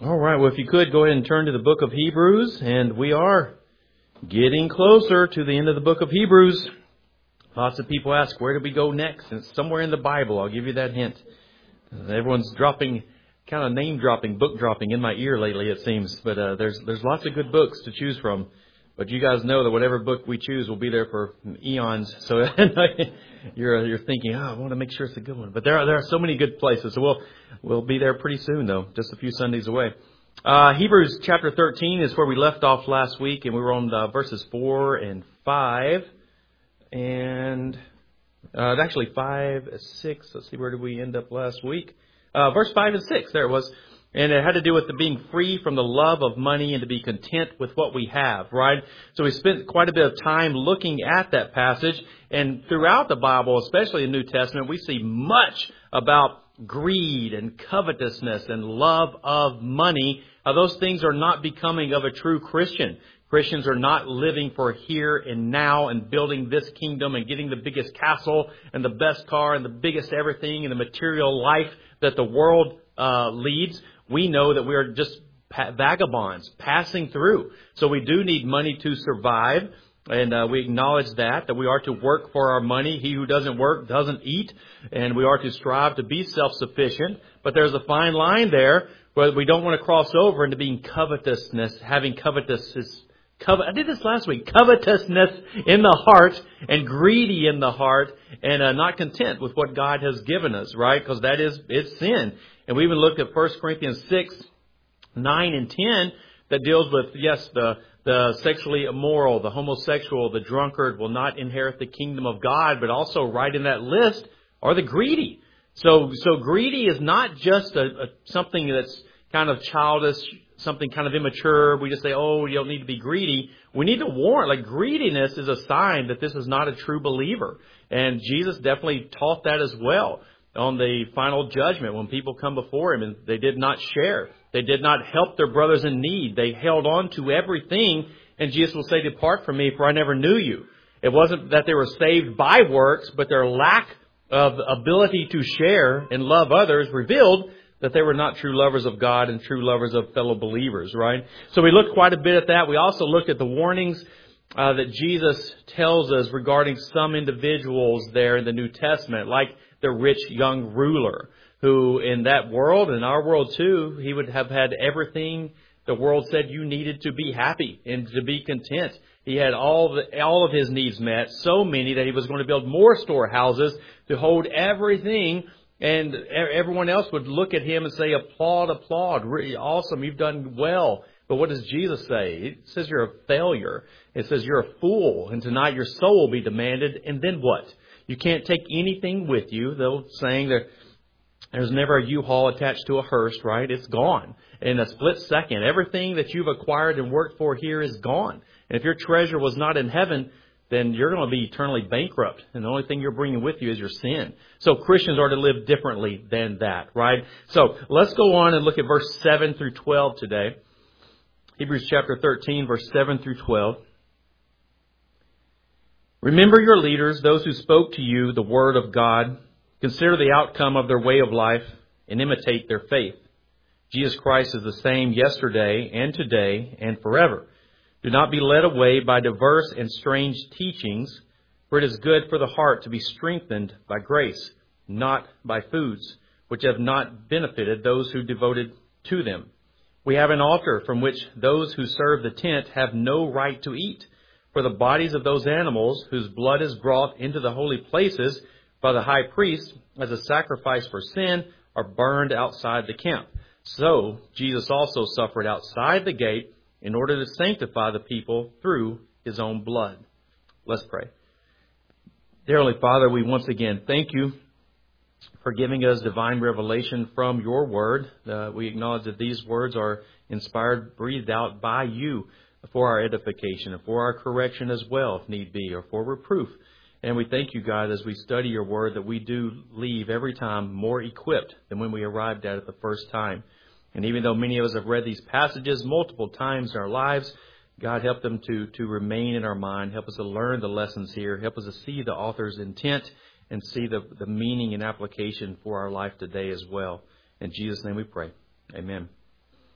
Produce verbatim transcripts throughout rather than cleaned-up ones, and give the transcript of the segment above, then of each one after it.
All right, well, if you could, go ahead and turn to the book of Hebrews, and we are getting closer to the end of the book of Hebrews. Lots of people ask, where do we go next? And it's somewhere in the Bible. I'll give you that hint. Everyone's dropping, kind of name dropping, book dropping in my ear lately, it seems. But uh, there's there's lots of good books to choose from. But you guys know that whatever book we choose will be there for eons. So you're you're thinking, oh, I want to make sure it's a good one. But there are there are so many good places. So we'll we'll be there pretty soon, though, just a few Sundays away. Uh, Hebrews chapter thirteen is where we left off last week, and we were on uh, verses four and five, and uh, actually five, six. Let's see, where did we end up last week? Uh, verse five and six. There it was. And it had to do with the being free from the love of money and to be content with what we have, right? So we spent quite a bit of time looking at that passage. And throughout the Bible, especially the New Testament, we see much about greed and covetousness and love of money. Uh, those things are not becoming of a true Christian. Christians are not living for here and now and building this kingdom and getting the biggest castle and the best car and the biggest everything and the material life that the world uh, leads. We know that we are just vagabonds passing through. So we do need money to survive. And uh, we acknowledge that, that we are to work for our money. He who doesn't work doesn't eat. And we are to strive to be self-sufficient. But there's a fine line there where we don't want to cross over into being covetousness, having covetousness. Covet, I did this last week. Covetousness in the heart and greedy in the heart and uh, not content with what God has given us, right? Because that is, it's sin. And we even looked at First Corinthians six, nine, and ten that deals with, yes, the, the sexually immoral, the homosexual, the drunkard will not inherit the kingdom of God, but also right in that list are the greedy. So, so greedy is not just a, a something that's kind of childish, something kind of immature. We just say, oh, you don't need to be greedy. We need to warn. Like, greediness is a sign that this is not a true believer. And Jesus definitely taught that as well on the final judgment when people come before Him and they did not share. They did not help their brothers in need. They held on to everything. And Jesus will say, depart from me, for I never knew you. It wasn't that they were saved by works, but their lack of ability to share and love others revealed that they were not true lovers of God and true lovers of fellow believers, right? So we looked quite a bit at that. We also looked at the warnings uh, that Jesus tells us regarding some individuals there in the New Testament, like the rich young ruler, who in that world, in our world too, he would have had everything the world said you needed to be happy and to be content. He had all the, all of his needs met, so many that he was going to build more storehouses to hold everything. And everyone else would look at him and say, applaud, applaud, really awesome, you've done well. But what does Jesus say? It says you're a failure. It says you're a fool, and tonight your soul will be demanded. And then what? You can't take anything with you, though, saying that there's never a U-Haul attached to a hearse, right? It's gone. In a split second, everything that you've acquired and worked for here is gone. And if your treasure was not in heaven, then you're going to be eternally bankrupt. And the only thing you're bringing with you is your sin. So Christians are to live differently than that, right? So let's go on and look at verse seven through twelve today. Hebrews chapter thirteen, verse seven through twelve. Remember your leaders, those who spoke to you the word of God. Consider the outcome of their way of life and imitate their faith. Jesus Christ is the same yesterday and today and forever. Do not be led away by diverse and strange teachings, for it is good for the heart to be strengthened by grace, not by foods, which have not benefited those who devoted to them. We have an altar from which those who serve the tent have no right to eat, for the bodies of those animals whose blood is brought into the holy places by the high priest as a sacrifice for sin are burned outside the camp. So Jesus also suffered outside the gate in order to sanctify the people through His own blood. Let's pray. Dear Heavenly Father, we once again thank You for giving us divine revelation from Your Word. Uh, we acknowledge that these words are inspired, breathed out by You for our edification and for our correction as well, if need be, or for reproof. And we thank You, God, as we study Your Word, that we do leave every time more equipped than when we arrived at it the first time. And even though many of us have read these passages multiple times in our lives, God, help them to, to remain in our mind. Help us to learn the lessons here. Help us to see the author's intent and see the, the meaning and application for our life today as well. In Jesus' name we pray. Amen.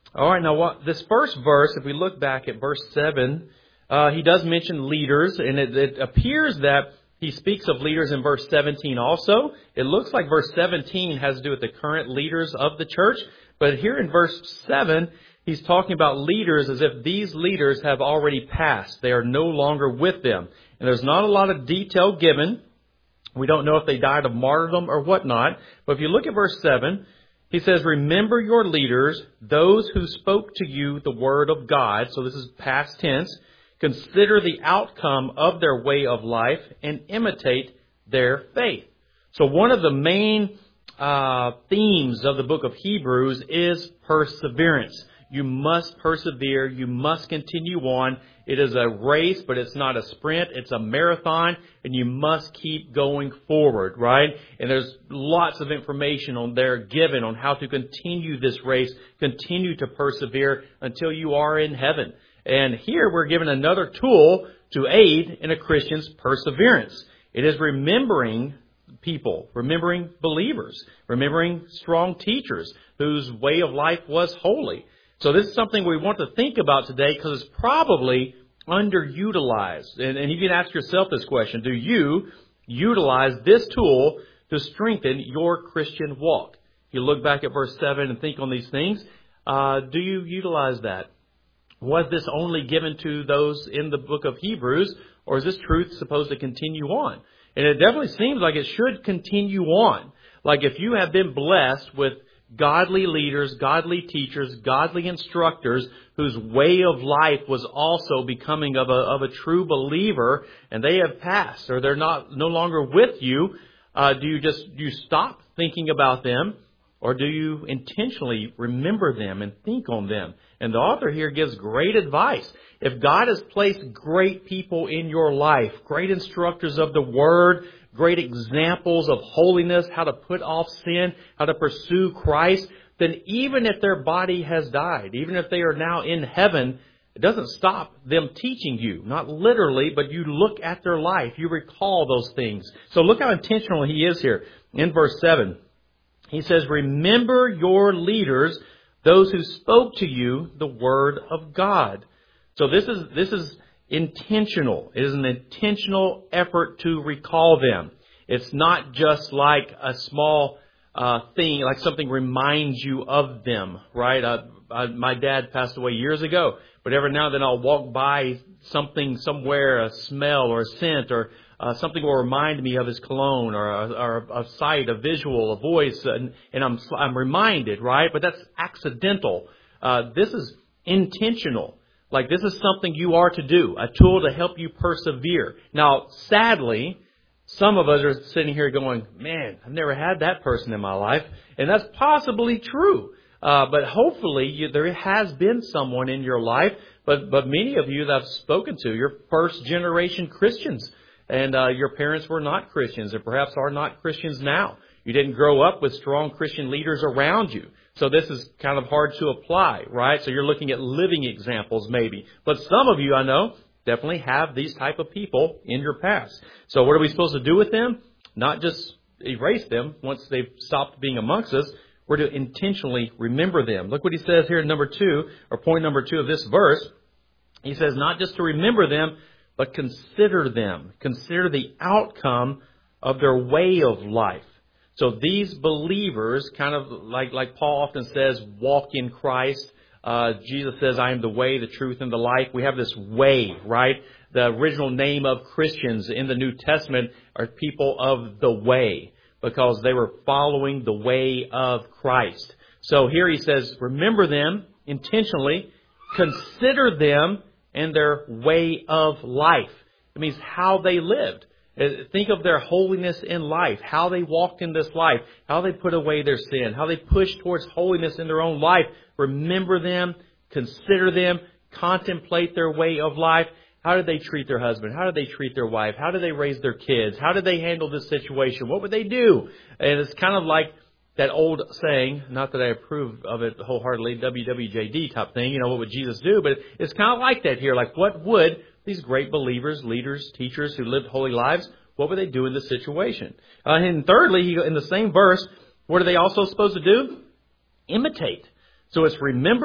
All right, now what, this first verse, if we look back at verse seven, uh, he does mention leaders, and it, it appears that he speaks of leaders in verse seventeen also. It looks like verse seventeen has to do with the current leaders of the church, but here in verse seven, he's talking about leaders as if these leaders have already passed. They are no longer with them. And there's not a lot of detail given. We don't know if they died of martyrdom or whatnot. But if you look at verse seven, he says, remember your leaders, those who spoke to you the word of God. So this is past tense. Consider the outcome of their way of life and imitate their faith. So one of the main uh, themes of the book of Hebrews is perseverance. You must persevere. You must continue on. It is a race, but it's not a sprint. It's a marathon, and you must keep going forward, right? And there's lots of information on there given on how to continue this race, continue to persevere until you are in heaven. And here we're given another tool to aid in a Christian's perseverance. It is remembering people, remembering believers, remembering strong teachers whose way of life was holy. So this is something we want to think about today because it's probably underutilized. And, and you can ask yourself this question. Do you utilize this tool to strengthen your Christian walk? You look back at verse seven and think on these things. Uh, do you utilize that? Was this only given to those in the book of Hebrews, or is this truth supposed to continue on? And it definitely seems like it should continue on. Like if you have been blessed with godly leaders, godly teachers, godly instructors whose way of life was also becoming of a, of a true believer, and they have passed or they're not no longer with you, uh, do you just do you stop thinking about them, or do you intentionally remember them and think on them? And the author here gives great advice. If God has placed great people in your life, great instructors of the Word, great examples of holiness, how to put off sin, how to pursue Christ, then even if their body has died, even if they are now in heaven, it doesn't stop them teaching you. Not literally, but you look at their life. You recall those things. So look how intentional he is here. In verse seven, he says, remember your leaders, those who spoke to you the word of God. So this is this is intentional. It is an intentional effort to recall them. It's not just like a small uh, thing, like something reminds you of them, right? Uh, uh, my dad passed away years ago, but every now and then I'll walk by something somewhere, a smell or a scent, or uh, something will remind me of his cologne, or a, or a sight, a visual, a voice, and, and I'm I'm reminded, right? But that's accidental. Uh, this is intentional. Like this is something you are to do, a tool to help you persevere. Now, sadly, some of us are sitting here going, man, I've never had that person in my life. And that's possibly true. Uh, but hopefully you, there has been someone in your life. But, but many of you that I've spoken to, you're first generation Christians. And uh, your parents were not Christians, and perhaps are not Christians now. You didn't grow up with strong Christian leaders around you. So this is kind of hard to apply, right? So you're looking at living examples maybe. But some of you, I know, definitely have these type of people in your past. So what are we supposed to do with them? Not just erase them once they've stopped being amongst us. We're to intentionally remember them. Look what he says here in number two, or point number two of this verse. He says not just to remember them, but consider them. Consider the outcome of their way of life. So these believers, kind of like, like Paul often says, walk in Christ. Uh, Jesus says, I am the way, the truth, and the life. We have this way, right? The original name of Christians in the New Testament are people of the way, because they were following the way of Christ. So here he says, remember them intentionally, consider them and their way of life. It means how they lived. Think of their holiness in life, how they walked in this life, how they put away their sin, how they pushed towards holiness in their own life. Remember them, consider them, contemplate their way of life. How did they treat their husband? How did they treat their wife? How did they raise their kids? How did they handle this situation? What would they do? And it's kind of like that old saying, not that I approve of it wholeheartedly, W W J D type thing, you know, what would Jesus do? But it's kind of like that here. Like, what would these great believers, leaders, teachers who lived holy lives, what would they do in this situation? Uh, and thirdly, he, in the same verse, what are they also supposed to do? Imitate. So it's remember,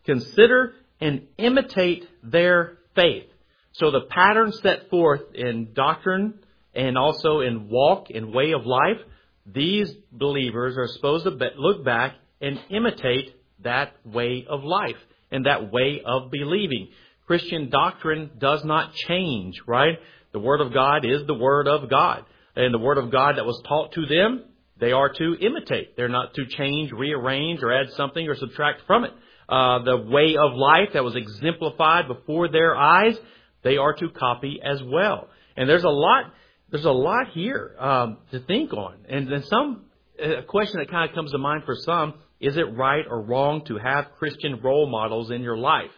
consider and imitate their faith. So the pattern set forth in doctrine and also in walk and way of life, these believers are supposed to look back and imitate that way of life and that way of believing. Christian doctrine does not change, right? The Word of God is the Word of God. And the Word of God that was taught to them, they are to imitate. They're not to change, rearrange, or add something or subtract from it. Uh, the way of life that was exemplified before their eyes, they are to copy as well. And there's a lot, there's a lot here um, to think on. And then some a question that kind of comes to mind for some: is it right or wrong to have Christian role models in your life?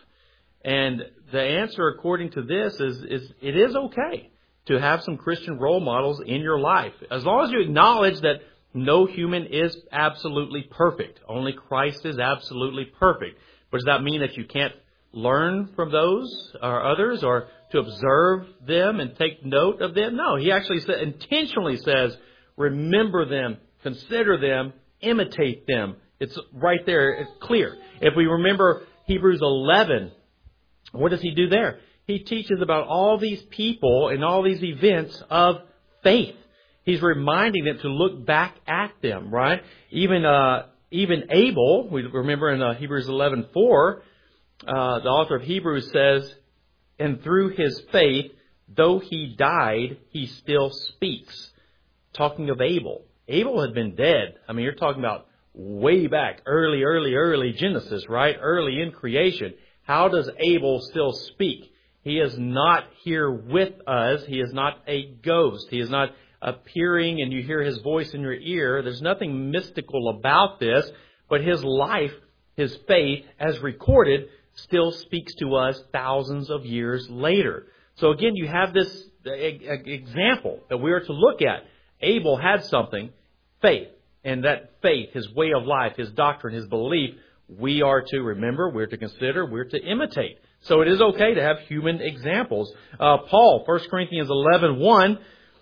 And the answer, according to this, is is it is okay to have some Christian role models in your life, as long as you acknowledge that no human is absolutely perfect. Only Christ is absolutely perfect. But does that mean that you can't learn from those or others, or to observe them and take note of them? No, he actually sa- intentionally says, remember them, consider them, imitate them. It's right there. It's clear. If we remember Hebrews eleven, what does he do there? He teaches about all these people and all these events of faith. He's reminding them to look back at them, right? Even uh, even Abel, we remember in uh, Hebrews eleven four, uh, the author of Hebrews says, and through his faith, though he died, he still speaks. Talking of Abel. Abel had been dead. I mean, you're talking about way back, early, early, early Genesis, right? Early in creation. How does Abel still speak? He is not here with us. He is not a ghost. He is not appearing and you hear his voice in your ear. There's nothing mystical about this, but his life, his faith, as recorded, still speaks to us thousands of years later. So again, you have this example that we are to look at. Abel had something, faith, and that faith, his way of life, his doctrine, his belief, we are to remember, we're to consider, we're to imitate. So it is okay to have human examples. Uh, Paul, First Corinthians eleven one,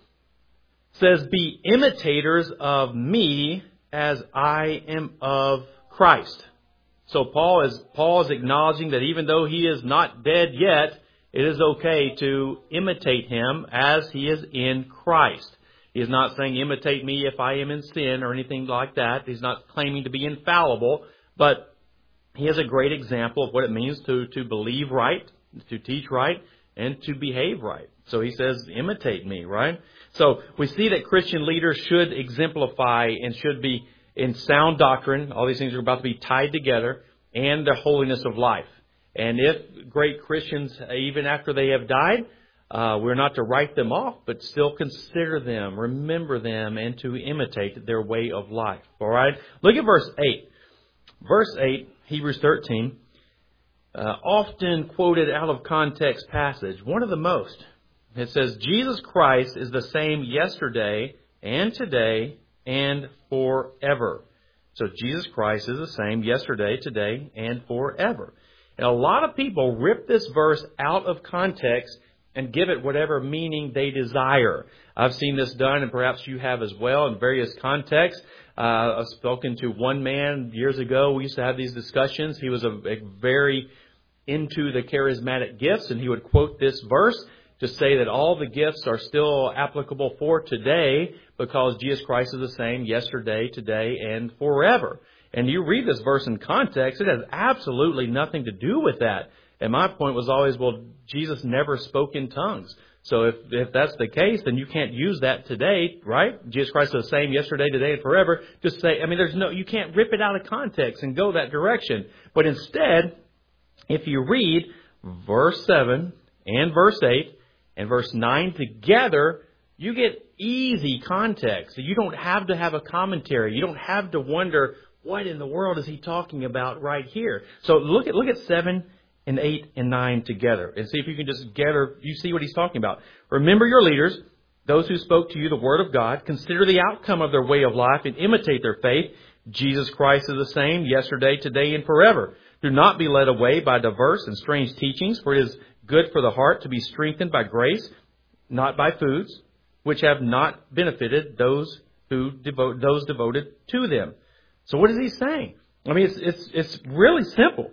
says, be imitators of me as I am of Christ. So Paul is, Paul is acknowledging that even though he is not dead yet, it is okay to imitate him as he is in Christ. He is not saying imitate me if I am in sin or anything like that. He's not claiming to be infallible, but he is a great example of what it means to, to believe right, to teach right, and to behave right. So he says, imitate me, right? So we see that Christian leaders should exemplify and should be in sound doctrine. All these things are about to be tied together, and the holiness of life. And if great Christians, even after they have died, uh, we're not to write them off, but still consider them, remember them, and to imitate their way of life. All right? Look at verse eight. Verse eight, Hebrews thirteen, uh, often quoted out of context passage, one of the most. It says, Jesus Christ is the same yesterday and today and forever. So Jesus Christ is the same yesterday, today, and forever. And a lot of people rip this verse out of context and give it whatever meaning they desire. I've seen this done, and perhaps you have as well, in various contexts. Uh, I've spoken to one man years ago. We used to have these discussions. He was a, a very into the charismatic gifts, and he would quote this verse to say that all the gifts are still applicable for today because Jesus Christ is the same yesterday, today, and forever. And you read this verse in context, it has absolutely nothing to do with that. And my point was always, well, Jesus never spoke in tongues. So if, if that's the case, then you can't use that today, right? Jesus Christ is the same yesterday, today, and forever. Just say, I mean, there's no, you can't rip it out of context and go that direction. But instead, if you read verse seven and verse eight and verse nine together, you get easy context. You don't have to have a commentary. You don't have to wonder, what in the world is he talking about right here? So look at look at seven and eight and nine together and see if you can just get or you see what he's talking about. Remember your leaders, those who spoke to you the word of God. Consider the outcome of their way of life and imitate their faith. Jesus Christ is the same yesterday, today, and forever. Do not be led away by diverse and strange teachings, for it is good for the heart to be strengthened by grace, not by foods, which have not benefited those who devote those devoted to them. So what is he saying? I mean, it's it's it's really simple.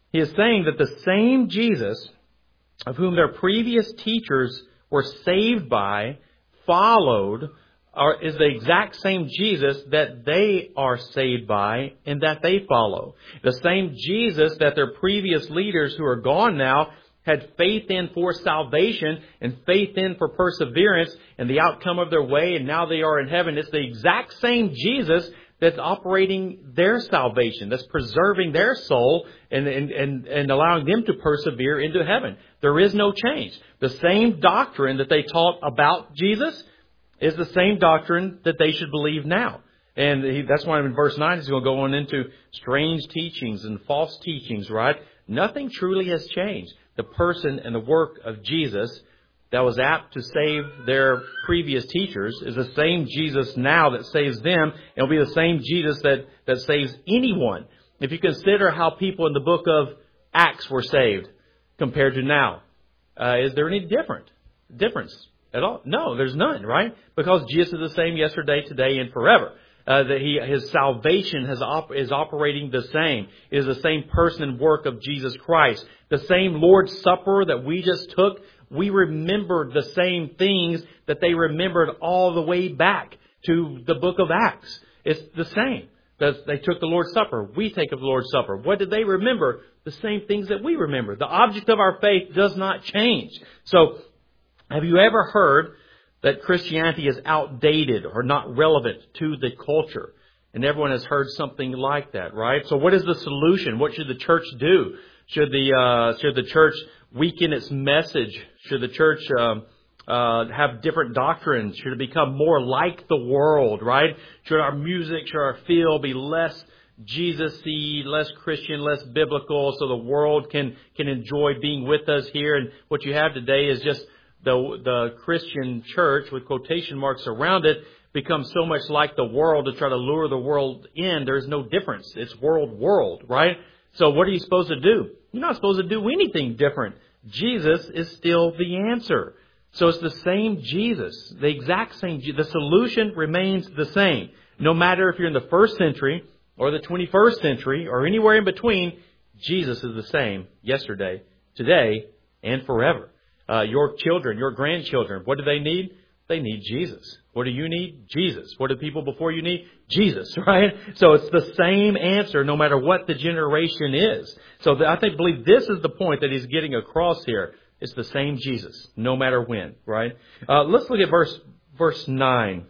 He is saying that the same Jesus of whom their previous teachers were saved by, followed, are, is the exact same Jesus that they are saved by and that they follow. The same Jesus that their previous leaders who are gone now had faith in for salvation and faith in for perseverance and the outcome of their way, and now they are in heaven. It's the exact same Jesus that's operating their salvation, that's preserving their soul and, and, and, and allowing them to persevere into heaven. There is no change. The same doctrine that they taught about Jesus is the same doctrine that they should believe now. And he, that's why in verse nine he's going to go on into strange teachings and false teachings, right? Nothing truly has changed. The person and the work of Jesus that was apt to save their previous teachers is the same Jesus now that saves them. It'll be the same Jesus that, that saves anyone. If you consider how people in the book of Acts were saved compared to now, uh, is there any different difference at all? No, there's none, right? Because Jesus is the same yesterday, today, and forever. Uh, that he, his salvation has op- is operating the same. It is the same person and work of Jesus Christ. The same Lord's Supper that we just took, we remembered the same things that they remembered all the way back to the book of Acts. It's the same. They took the Lord's Supper. We take of the Lord's Supper. What did they remember? The same things that we remember. The object of our faith does not change. So, have you ever heard that Christianity is outdated or not relevant to the culture? And everyone has heard something like that, right? So what is the solution? What should the church do? Should the uh, should the church weaken its message? Should the church um, uh, have different doctrines? Should it become more like the world, right? Should our music, should our feel be less Jesus-y, less Christian, less biblical, so the world can can enjoy being with us here? And what you have today is just the the Christian church with quotation marks around it becomes so much like the world to try to lure the world in. There's no difference. It's world, world, right? So what are you supposed to do? You're not supposed to do anything different. Jesus is still the answer. So it's the same Jesus, the exact same. The solution remains the same. No matter if you're in the first century or the twenty-first century or anywhere in between, Jesus is the same yesterday, today, and forever. Uh, your children, your grandchildren, what do they need? They need Jesus. What do you need? Jesus. What do people before you need? Jesus, right? So it's the same answer no matter what the generation is. So the, I think, believe this is the point that he's getting across here. It's the same Jesus, no matter when, right? Uh, let's look at verse verse nine.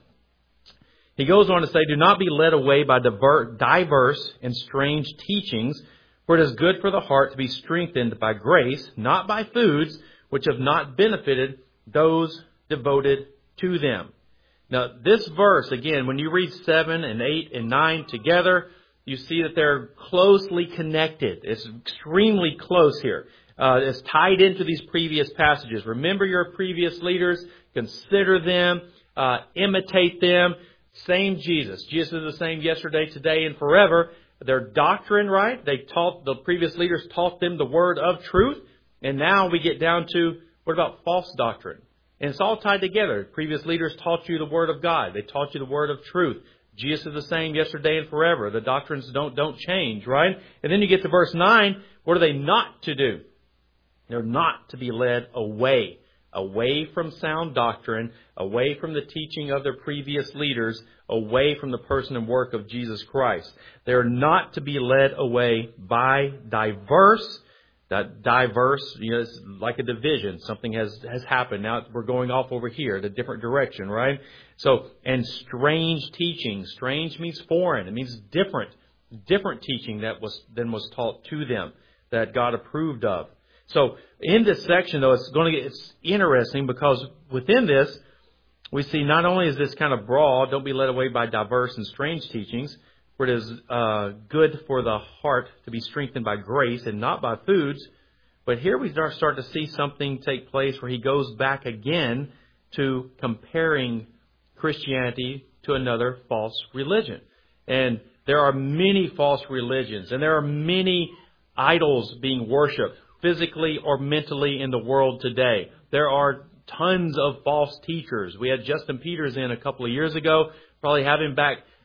He goes on to say, do not be led away by diver, diverse and strange teachings, for it is good for the heart to be strengthened by grace, not by foods, which have not benefited those devoted to them. Now, this verse, again, when you read seven and eight and nine together, you see that they're closely connected. It's extremely close here. Uh, it's tied into these previous passages. Remember your previous leaders. Consider them. Uh, imitate them. Same Jesus. Jesus is the same yesterday, today, and forever. Their doctrine, right? They taught, the previous leaders taught them the word of truth. And now we get down to, what about false doctrine? And it's all tied together. Previous leaders taught you the Word of God. They taught you the Word of truth. Jesus is the same yesterday and forever. The doctrines don't, don't change, right? And then you get to verse nine. What are they not to do? They're not to be led away. Away from sound doctrine. Away from the teaching of their previous leaders. Away from the person and work of Jesus Christ. They're not to be led away by diverse That diverse, you know, it's like a division. Something has, has happened. Now we're going off over here in a different direction, right? So, and strange teaching. Strange means foreign. It means different. Different teaching that was than was taught to them that God approved of. So, in this section, though, it's going to get, it's interesting because within this, we see not only is this kind of broad, don't be led away by diverse and strange teachings, for it is uh, good for the heart to be strengthened by grace and not by foods. But here we start, start to see something take place where he goes back again to comparing Christianity to another false religion. And there are many false religions, and there are many idols being worshipped physically or mentally in the world today. There are tons of false teachers. We had Justin Peters in a couple of years ago, probably have him back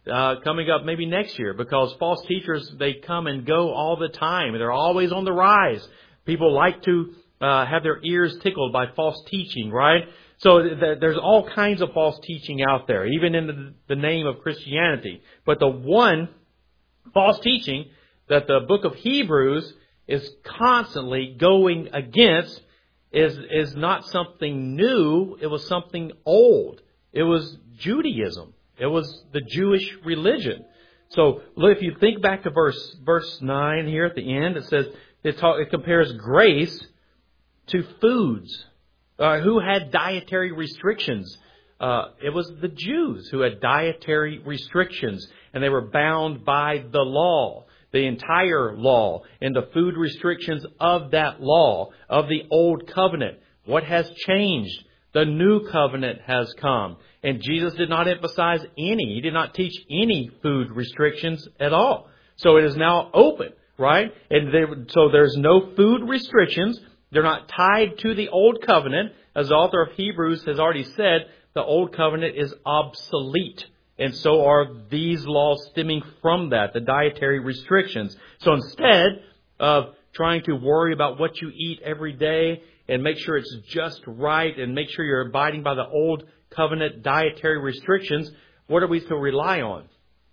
uh, coming up maybe next year, because false teachers, they come and go all the time. They're always on the rise. People like to uh, have their ears tickled by false teaching, right? So th- there's all kinds of false teaching out there, even in the, the name of Christianity. But the one false teaching that the book of Hebrews is constantly going against is is not something new. It was something old. It was Judaism. It was the Jewish religion. So look, if you think back to verse verse nine here at the end, it says it, talk, it compares grace to foods. Uh, who had dietary restrictions? Uh, it was the Jews who had dietary restrictions, and they were bound by the law, the entire law, and the food restrictions of that law, of the old covenant. What has changed? The new covenant has come. And Jesus did not emphasize any. He did not teach any food restrictions at all. So it is now open, right? And there, so there's no food restrictions. They're not tied to the Old Covenant. As the author of Hebrews has already said, the Old Covenant is obsolete. And so are these laws stemming from that, the dietary restrictions. So instead of trying to worry about what you eat every day and make sure it's just right and make sure you're abiding by the Old Covenant dietary restrictions, what are we to rely on?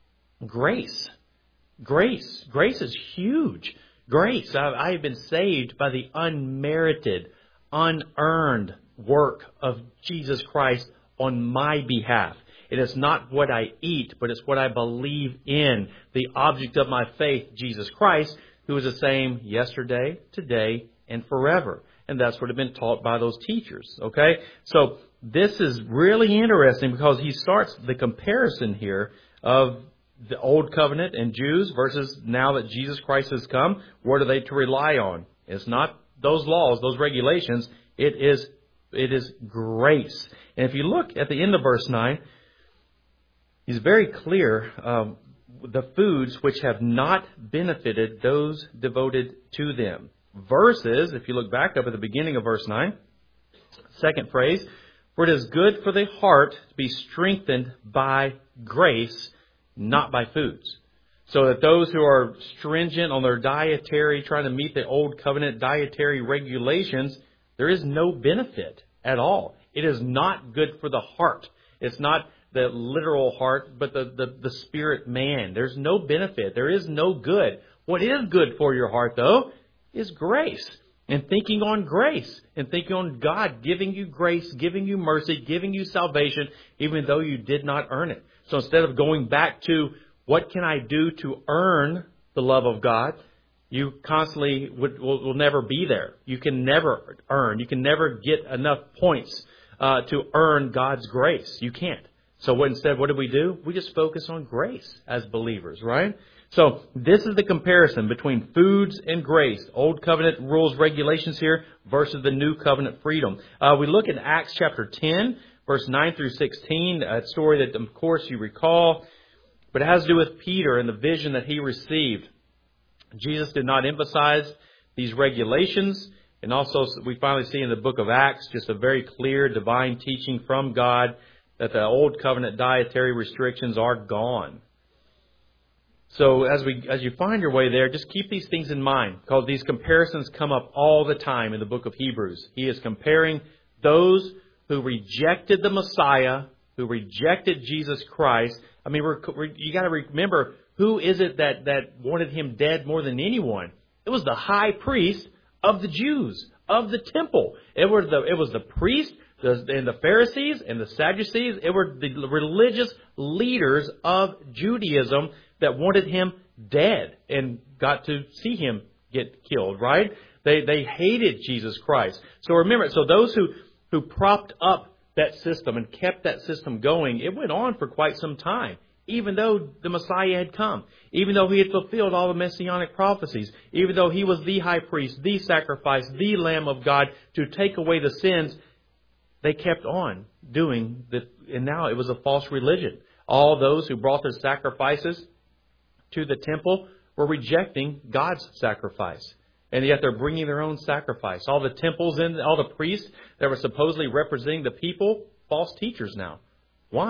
Grace. Grace. Grace is huge. Grace. I have been saved by the unmerited, unearned work of Jesus Christ on my behalf. It is not what I eat, but it's what I believe in. The object of my faith, Jesus Christ, who is the same yesterday, today, and forever. And that's what had been taught by those teachers. Okay? So this is really interesting because he starts the comparison here of the Old Covenant and Jews versus now that Jesus Christ has come. What are they to rely on? It's not those laws, those regulations. It is, it is grace. And if you look at the end of verse nine, he's very clear um, the foods which have not benefited those devoted to them. Versus, if you look back up at the beginning of verse nine, second phrase, for it is good for the heart to be strengthened by grace, not by foods. So that those who are stringent on their dietary, trying to meet the Old Covenant dietary regulations, there is no benefit at all. It is not good for the heart. It's not the literal heart, but the, the, the spirit man. There's no benefit. There is no good. What is good for your heart, though, is grace. And thinking on grace. And thinking on God giving you grace, giving you mercy, giving you salvation, even though you did not earn it. So instead of going back to what can I do to earn the love of God, you constantly would, will, will never be there. You can never earn. You can never get enough points uh, to earn God's grace. You can't. So what, instead, what do we do? We just focus on grace as believers, right? So this is the comparison between foods and grace. Old Covenant rules, regulations here versus the New Covenant freedom. Uh, we look at Acts chapter ten, verse nine through sixteen, a story that, of course, you recall. But it has to do with Peter and the vision that he received. Jesus did not emphasize these regulations. And also we finally see in the book of Acts just a very clear divine teaching from God that the Old Covenant dietary restrictions are gone. So as we as you find your way there, just keep these things in mind, because these comparisons come up all the time in the book of Hebrews. He is comparing those who rejected the Messiah, who rejected Jesus Christ. I mean, we're, we're, you got to remember, who is it that, that wanted him dead more than anyone? It was the high priest of the Jews, of the temple. It was the it was the priest the, and the Pharisees and the Sadducees. It were the religious leaders of Judaism that wanted him dead and got to see him get killed, right? They they hated Jesus Christ. So remember, so those who, who propped up that system and kept that system going, it went on for quite some time, even though the Messiah had come, even though he had fulfilled all the messianic prophecies, even though he was the high priest, the sacrifice, the Lamb of God to take away the sins, they kept on doing that. And now it was a false religion. All those who brought their sacrifices to the temple were rejecting God's sacrifice. And yet they're bringing their own sacrifice. All the temples and all the priests that were supposedly representing the people, false teachers now. Why?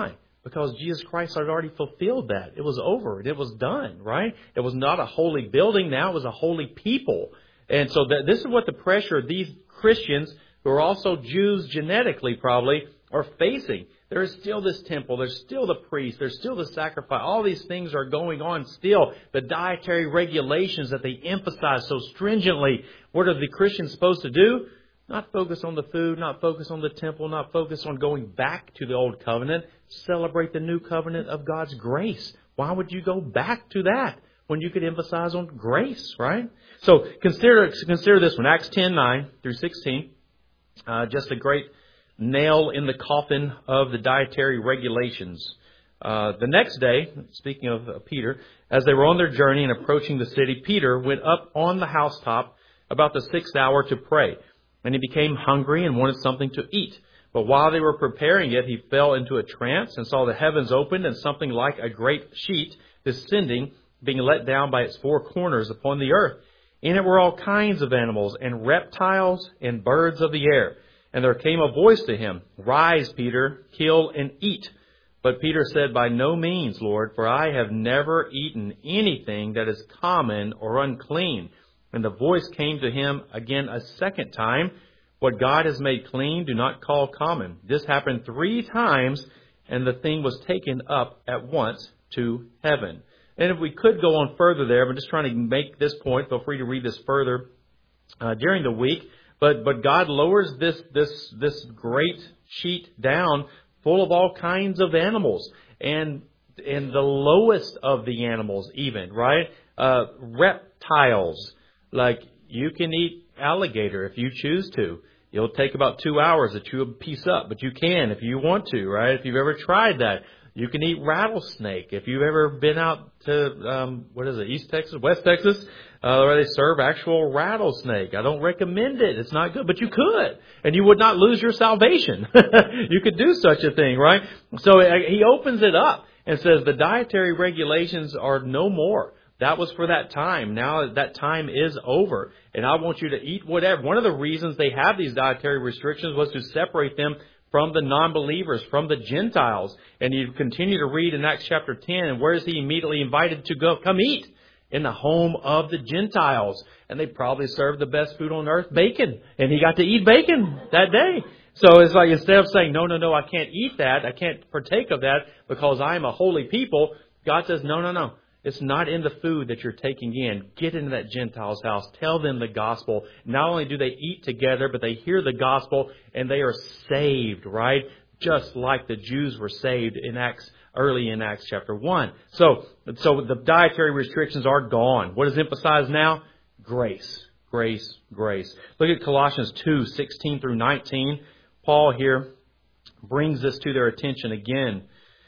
Because Jesus Christ had already fulfilled that. It was over. It was done, right? It was not a holy building. Now it was a holy people. And so that, this is what the pressure these Christians, who are also Jews genetically probably, are facing. There is still this temple. There's still the priest. There's still the sacrifice. All these things are going on still. The dietary regulations that they emphasize so stringently. What are the Christians supposed to do? Not focus on the food, not focus on the temple, not focus on going back to the old covenant. Celebrate the new covenant of God's grace. Why would you go back to that when you could emphasize on grace, right? So consider consider this one, Acts ten, nine through sixteen. Uh, just a great nail in the coffin of the dietary regulations. Uh, the next day, speaking of uh, Peter, as they were on their journey and approaching the city, Peter went up on the housetop about the sixth hour to pray. And he became hungry and wanted something to eat. But while they were preparing it, he fell into a trance and saw the heavens opened and something like a great sheet descending, being let down by its four corners upon the earth. In it were all kinds of animals and reptiles and birds of the air. And there came a voice to him, "Rise, Peter, kill and eat." But Peter said, "By no means, Lord, for I have never eaten anything that is common or unclean." And the voice came to him again a second time, "What God has made clean, do not call common." This happened three times, and the thing was taken up at once to heaven. And if we could go on further there, I'm just trying to make this point. Feel free to read this further uh, during the week. But but God lowers this this this great sheet down, full of all kinds of animals, and and the lowest of the animals, even right, uh, reptiles. Like, you can eat alligator if you choose to. It'll take about two hours to chew a piece up, but you can if you want to, right? If you've ever tried that. You can eat rattlesnake. If you've ever been out to, um, what is it, East Texas, West Texas, uh, where they serve actual rattlesnake. I don't recommend it. It's not good, but you could. And you would not lose your salvation. You could do such a thing, right? So he opens it up and says the dietary regulations are no more. That was for that time. Now that time is over. And I want you to eat whatever. One of the reasons they have these dietary restrictions was to separate them from the non-believers, from the Gentiles. And you continue to read in Acts chapter ten. And where is he immediately invited to go? Come eat in the home of the Gentiles. And they probably served the best food on earth, bacon. And he got to eat bacon that day. So it's like, instead of saying, no, no, no, I can't eat that. I can't partake of that because I am a holy people. God says, no, no, no. It's not in the food that you're taking in. Get into that Gentile's house. Tell them the gospel. Not only do they eat together, but they hear the gospel and they are saved, right? Just like the Jews were saved in Acts, early in Acts chapter one. So, so the dietary restrictions are gone. What is emphasized now? Grace, grace, grace. Look at Colossians two, sixteen through nineteen. Paul here brings this to their attention again.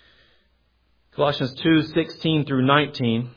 Colossians two, sixteen through nineteen.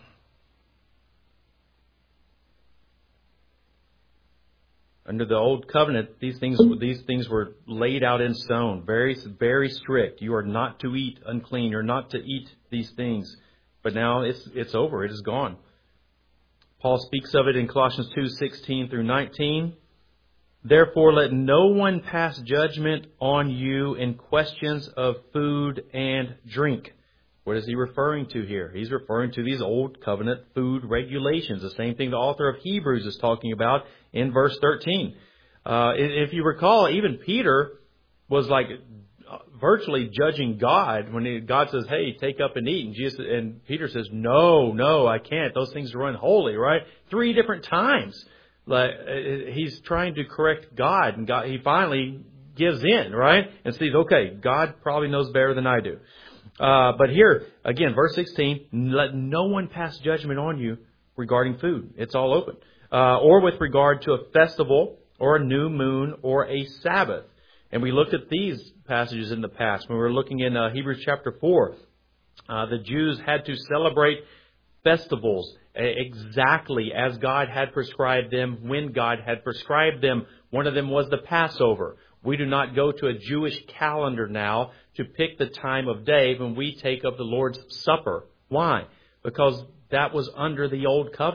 Under the old covenant, these things these things were laid out in stone, very very strict. You are not to eat unclean. You're not to eat these things. But now it's it's over. It is gone. Paul speaks of it in Colossians two, sixteen through nineteen. Therefore, let no one pass judgment on you in questions of food and drink. What is he referring to here? He's referring to these old covenant food regulations. The same thing the author of Hebrews is talking about in verse thirteen. Uh, if you recall, even Peter was like virtually judging God when he, God says, "Hey, take up and eat," and Jesus and Peter says, "No, no, I can't. Those things are unholy." Right? Three different times, like he's trying to correct God, and God, he finally gives in, right, and sees, okay, God probably knows better than I do. Uh, but here, again, verse sixteen, let no one pass judgment on you regarding food. It's all open. Uh, or with regard to a festival or a new moon or a Sabbath. And we looked at these passages in the past. When we were looking in uh, Hebrews chapter four, uh, the Jews had to celebrate festivals exactly as God had prescribed them, when God had prescribed them. One of them was the Passover. We do not go to a Jewish calendar now to pick the time of day when we take up the Lord's Supper. Why? Because that was under the old covenant.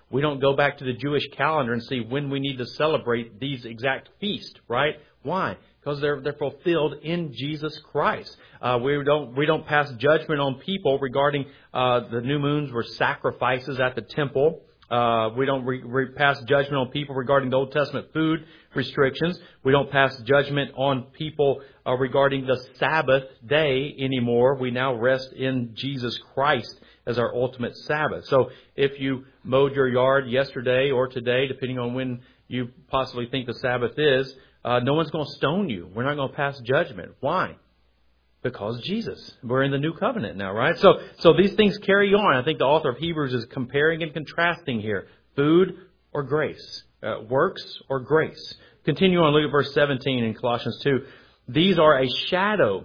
We don't go back to the Jewish calendar and see when we need to celebrate these exact feasts, right? Why? Because they're they're fulfilled in Jesus Christ. Uh, we don't we don't pass judgment on people regarding uh, the new moons were sacrifices at the temple. Uh, we don't re- re- pass judgment on people regarding the Old Testament food restrictions. We don't pass judgment on people uh, regarding the Sabbath day anymore. We now rest in Jesus Christ as our ultimate Sabbath. So if you mowed your yard yesterday or today, depending on when you possibly think the Sabbath is, uh, no one's going to stone you. We're not going to pass judgment. Why? Because Jesus. We're in the new covenant now, right? So so these things carry on. I think the author of Hebrews is comparing and contrasting here. Food or grace. Uh, works or grace. Continue on, look at verse seventeen in Colossians two. These are a shadow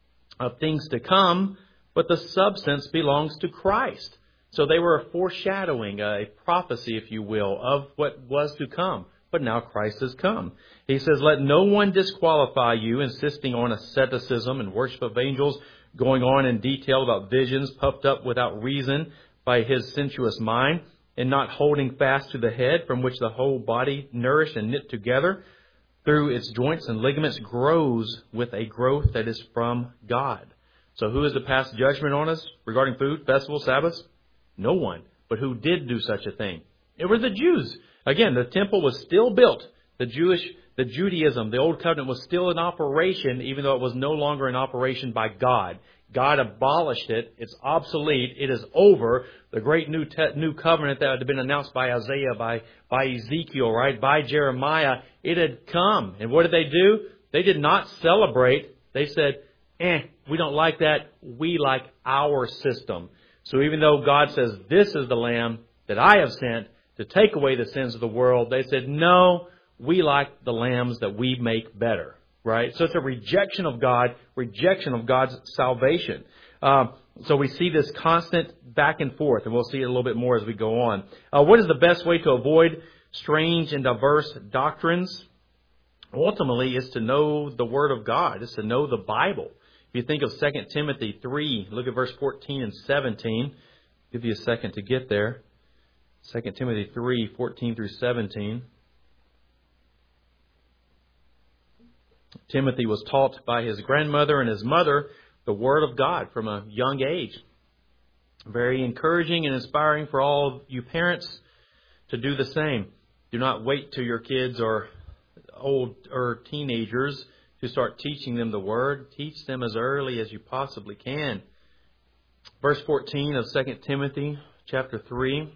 of things to come, but the substance belongs to Christ. So they were a foreshadowing, a prophecy, if you will, of what was to come. But now Christ has come. He says, let no one disqualify you, insisting on asceticism and worship of angels, going on in detail about visions, puffed up without reason by his sensuous mind, and not holding fast to the head, from which the whole body, nourished and knit together through its joints and ligaments, grows with a growth that is from God. So who is to pass judgment on us regarding food, festivals, Sabbaths? No one. But who did do such a thing? It were the Jews. Again, the temple was still built. The Jewish, the Judaism, the Old Covenant was still in operation, even though it was no longer in operation by God. God abolished it. It's obsolete. It is over. The great new te- new covenant that had been announced by Isaiah, by, by Ezekiel, right, by Jeremiah, it had come. And what did they do? They did not celebrate. They said, eh, we don't like that. We like our system. So even though God says, this is the Lamb that I have sent to take away the sins of the world, they said, no, we like the lambs that we make better, right? So it's a rejection of God, rejection of God's salvation. Um, so we see this constant back and forth, and we'll see it a little bit more as we go on. Uh, what is the best way to avoid strange and diverse doctrines? Ultimately, is to know the Word of God. It's to know the Bible. If you think of Second Timothy three, look at verse fourteen and seventeen. I'll give you a second to get there. Second Timothy three, fourteen through seventeen. Timothy was taught by his grandmother and his mother the Word of God from a young age. Very encouraging and inspiring for all of you parents to do the same. Do not wait till your kids are old or teenagers to start teaching them the Word. Teach them as early as you possibly can. Verse fourteen of Second Timothy chapter three.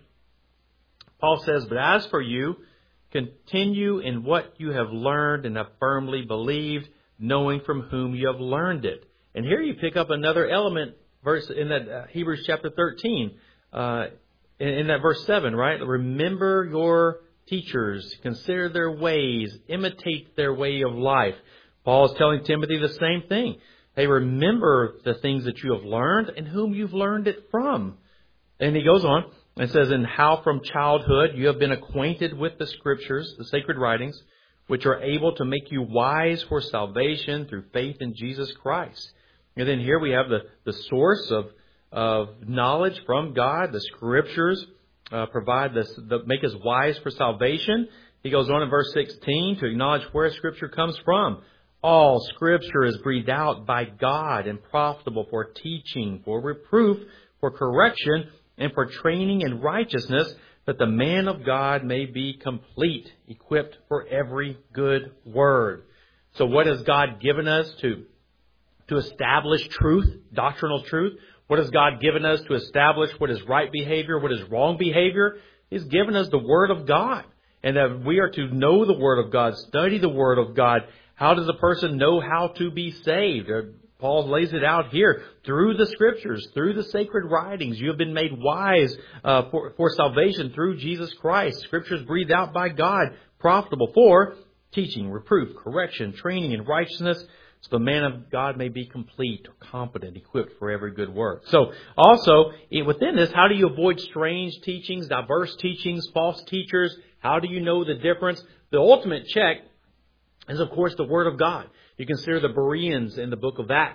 Paul says, but as for you, continue in what you have learned and have firmly believed, knowing from whom you have learned it. And here you pick up another element verse in that uh, Hebrews chapter thirteen, uh, in, in that verse seven, right? Remember your teachers, consider their ways, imitate their way of life. Paul is telling Timothy the same thing. Hey, remember the things that you have learned and whom you've learned it from. And he goes on. It says, and how from childhood you have been acquainted with the Scriptures, the sacred writings, which are able to make you wise for salvation through faith in Jesus Christ. And then here we have the, the source of, of knowledge from God. The Scriptures uh, provide this, the, make us wise for salvation. He goes on in verse sixteen to acknowledge where Scripture comes from. All Scripture is breathed out by God and profitable for teaching, for reproof, for correction, and for training in righteousness, that the man of God may be complete, equipped for every good word. So what has God given us to, to establish truth, doctrinal truth? What has God given us to establish what is right behavior, what is wrong behavior? He's given us the Word of God. And that we are to know the Word of God, study the Word of God. How does a person know how to be saved? Paul lays it out here through the Scriptures, through the sacred writings. You have been made wise uh, for, for salvation through Jesus Christ. Scriptures breathed out by God, profitable for teaching, reproof, correction, training in righteousness, so the man of God may be complete, competent, equipped for every good work. So also, within this, how do you avoid strange teachings, diverse teachings, false teachers? How do you know the difference? The ultimate check is, of course, the Word of God. You consider the Bereans in the book of Acts.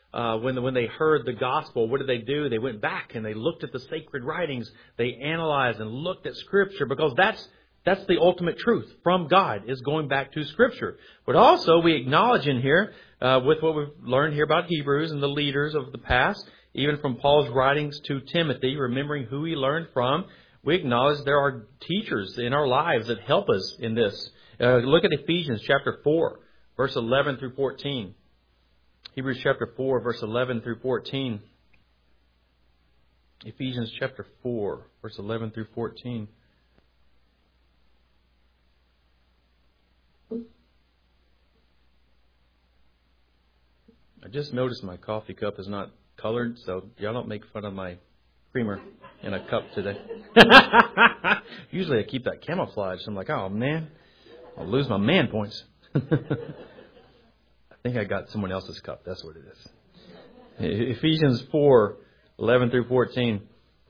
uh, when, when they heard the gospel, what did they do? They went back and they looked at the sacred writings. They analyzed and looked at Scripture, because that's That's the ultimate truth from God, is going back to Scripture. But also we acknowledge in here, uh, with what we've learned here about Hebrews and the leaders of the past, even from Paul's writings to Timothy, remembering who he learned from, we acknowledge there are teachers in our lives that help us in this. Uh, look at Ephesians chapter four, verse eleven through fourteen. Hebrews chapter four, verse eleven through fourteen. Ephesians chapter four, verse eleven through fourteen. I just noticed my coffee cup is not colored, so y'all don't make fun of my creamer in a cup today. Usually I keep that camouflage. I'm like, oh man, I'll lose my man points. I think I got someone else's cup. That's what it is. Ephesians four, eleven through fourteen.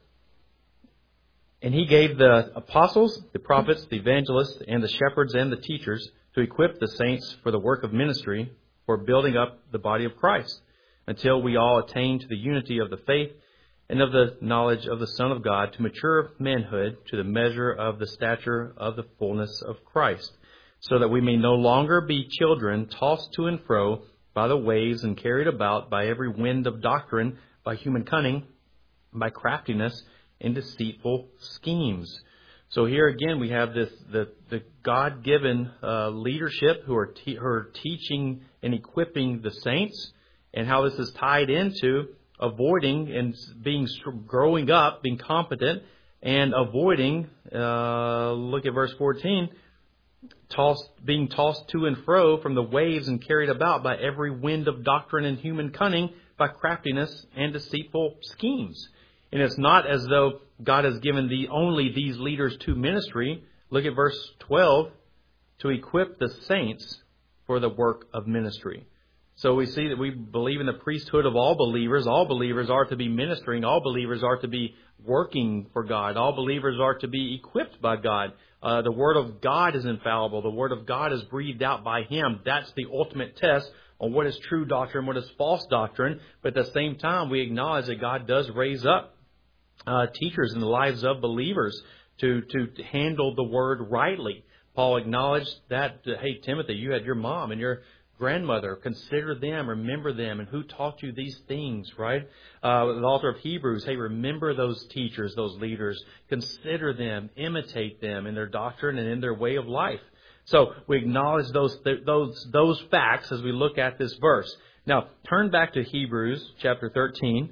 And he gave the apostles, the prophets, the evangelists, and the shepherds and the teachers to equip the saints for the work of ministry, for building up the body of Christ, until we all attain to the unity of the faith and of the knowledge of the Son of God, to mature manhood, to the measure of the stature of the fullness of Christ, so that we may no longer be children tossed to and fro by the waves and carried about by every wind of doctrine, by human cunning, by craftiness and deceitful schemes. So here again we have this the, the God-given uh, leadership who are, te- who are teaching and equipping the saints, and how this is tied into avoiding and being growing up, being competent, and avoiding. Uh, look at verse fourteen. Tossed, being tossed to and fro from the waves and carried about by every wind of doctrine and human cunning, by craftiness and deceitful schemes. And it's not as though God has given the only these leaders to ministry. Look at verse twelve, to equip the saints for the work of ministry. So we see that we believe in the priesthood of all believers. All believers are to be ministering. All believers are to be working for God. All believers are to be equipped by God. Uh, the Word of God is infallible. The Word of God is breathed out by Him. That's the ultimate test on what is true doctrine, what is false doctrine. But at the same time, we acknowledge that God does raise up uh, teachers in the lives of believers to, to handle the Word rightly. Paul acknowledged that, uh, hey, Timothy, you had your mom and your grandmother. Consider them, remember them, and who taught you these things, right? Uh, the author of Hebrews, hey, remember those teachers, those leaders. Consider them, imitate them in their doctrine and in their way of life. So we acknowledge those those those facts as we look at this verse. Now, turn back to Hebrews chapter thirteen.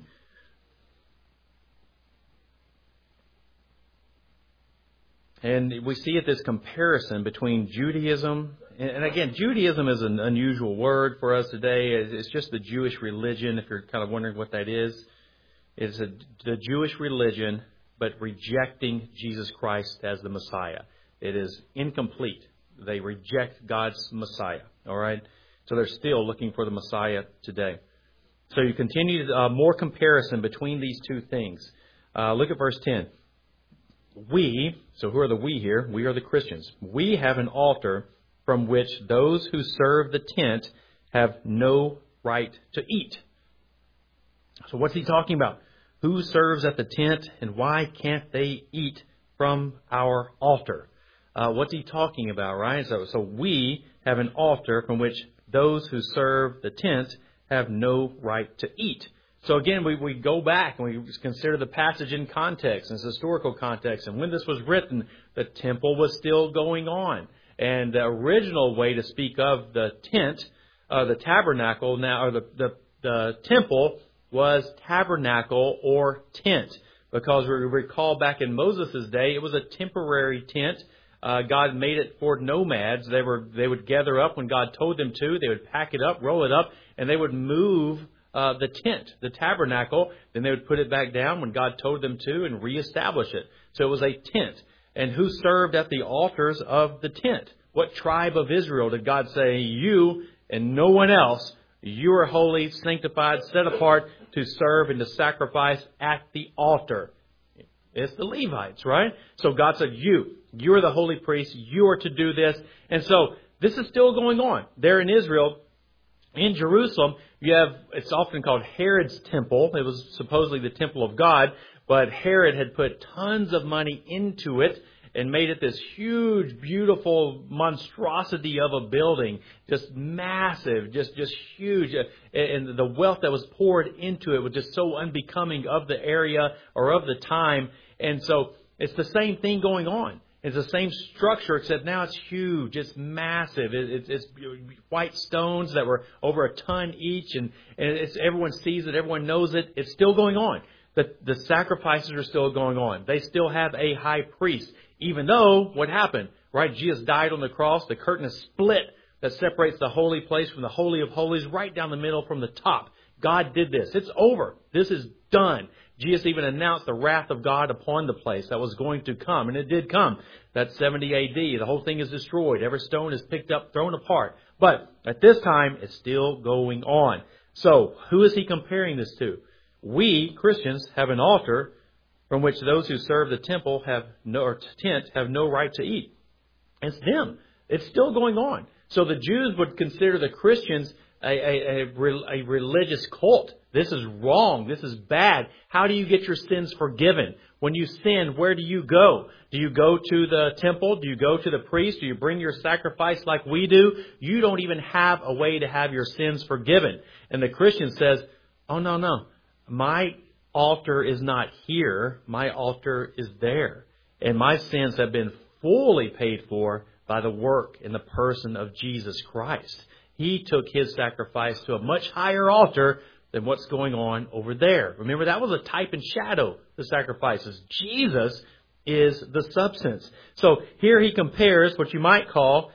And we see it this comparison between Judaism. And again, Judaism is an unusual word for us today. It's just the Jewish religion, if you're kind of wondering what that is. It's a, the Jewish religion, but rejecting Jesus Christ as the Messiah. It is incomplete. They reject God's Messiah. All right? So they're still looking for the Messiah today. So you continue uh, more comparison between these two things. Uh, look at verse ten. We, so who are the we here? We are the Christians. We have an altar from which those who serve the tent have no right to eat. So what's he talking about? Who serves at the tent, and why can't they eat from our altar? Uh, what's he talking about, right? So, so we have an altar from which those who serve the tent have no right to eat. So again, we, we go back and we consider the passage in context, in its historical context. And when this was written, the temple was still going on. And the original way to speak of the tent, uh, the tabernacle now, or the, the, the temple was tabernacle or tent. Because we recall back in Moses' day, it was a temporary tent. Uh, God made it for nomads. They were they would gather up when God told them to. They would pack it up, roll it up, and they would move uh, the tent, the tabernacle. Then they would put it back down when God told them to and reestablish it. So it was a tent. And who served at the altars of the tent? What tribe of Israel did God say, you and no one else, you are holy, sanctified, set apart to serve and to sacrifice at the altar? It's the Levites, right? So God said, you, you are the holy priests, you are to do this. And so this is still going on there in Israel. In Jerusalem, you have, it's often called Herod's temple. It was supposedly the temple of God, but Herod had put tons of money into it and made it this huge, beautiful monstrosity of a building, just massive, just just huge. And the wealth that was poured into it was just so unbecoming of the area or of the time. And so it's the same thing going on. It's the same structure, except now it's huge. It's massive. It's, it's white stones that were over a ton each, and, and it's, everyone sees it. Everyone knows it. It's still going on. The, the sacrifices are still going on. They still have a high priest. Even though, what happened? Right? Jesus died on the cross. The curtain is split that separates the holy place from the Holy of Holies right down the middle from the top. God did this. It's over. This is done. Jesus even announced the wrath of God upon the place that was going to come. And it did come. That's seventy A D. The whole thing is destroyed. Every stone is picked up, thrown apart. But at this time, it's still going on. So, who is he comparing this to? We, Christians, have an altar from which those who serve the temple have no, or tent have no right to eat. It's them. It's still going on. So the Jews would consider the Christians a, a, a, a religious cult. This is wrong. This is bad. How do you get your sins forgiven? When you sin, where do you go? Do you go to the temple? Do you go to the priest? Do you bring your sacrifice like we do? You don't even have a way to have your sins forgiven. And the Christian says, oh, no, no. My altar is not here. My altar is there. And my sins have been fully paid for by the work in the person of Jesus Christ. He took His sacrifice to a much higher altar than what's going on over there. Remember, that was a type and shadow, the sacrifices. Jesus is the substance. So here he compares what you might call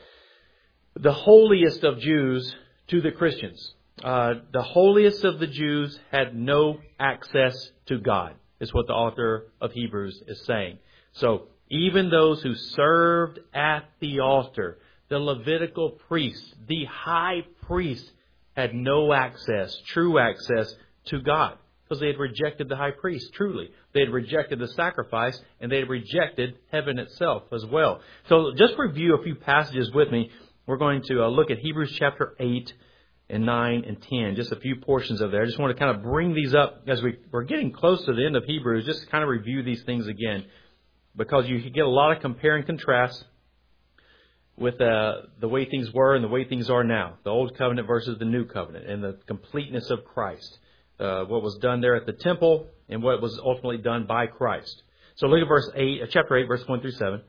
the holiest of Jews to the Christians. Uh, the holiest of the Jews had no access to God, is what the author of Hebrews is saying. So even those who served at the altar, the Levitical priests, the high priest, had no access, true access to God, because they had rejected the high priest, truly. They had rejected the sacrifice, and they had rejected heaven itself as well. So just review a few passages with me. We're going to uh, look at Hebrews chapter eight and nine and ten, just a few portions of there. I just want to kind of bring these up as we, we're getting close to the end of Hebrews, just to kind of review these things again, because you get a lot of compare and contrast with uh, the way things were and the way things are now. The Old Covenant versus the New Covenant and the completeness of Christ. Uh, what was done there at the temple and what was ultimately done by Christ. So look at verse eight, uh, chapter eight, verse one through seven.